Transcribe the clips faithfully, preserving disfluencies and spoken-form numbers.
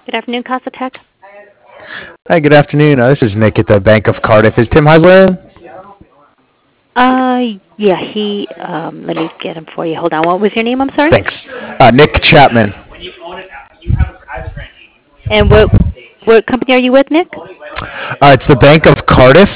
Good afternoon, Casa Tech. Hi, good afternoon. Uh, this is Nick at the Bank of Cardiff. Is Tim Heisler in? Uh, yeah, he, um, let me get him for you. Hold on. What was your name? I'm sorry? Thanks. Uh, Nick Chapman. And what, what company are you with, Nick? Uh, it's the Bank of Cardiff.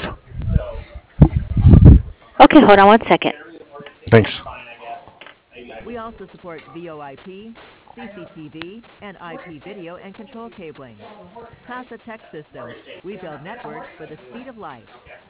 Okay, hold on one second. Thanks. We also support VoIP, C C T V, and I P video and control cabling. Casa Tech Systems. We build networks for the speed of light.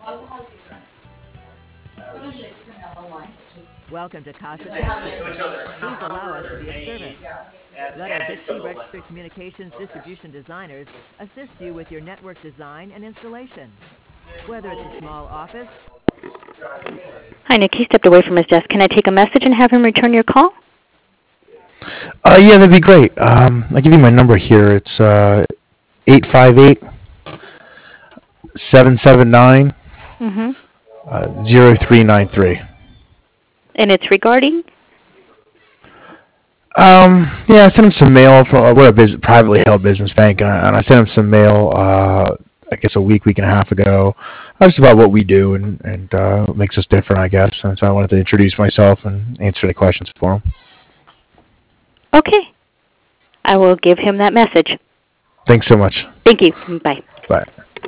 Welcome to Casa Tech Systems. Please allow us to be of service. Let our Bixby Registered Communications distribution designers assist you with your network design and installation. Whether it's a small office. Hi, Nick. He stepped away from his desk. Can I take a message and have him return your call? Uh, yeah, that'd be great. Um, I'll give you my number here. It's uh, eight five eight, seven seven nine, Mm-hmm. uh, zero three nine three. And it's regarding? Um, yeah, I sent him some mail. From, uh, we're a bus privately held business bank, and I, and I sent him some mail, uh, I guess a week, week and a half ago, uh, just about what we do and, and uh, what makes us different, I guess. And so I wanted to introduce myself and answer the questions for him. Okay. I will give him that message. Thanks so much. Thank you. Bye. Bye.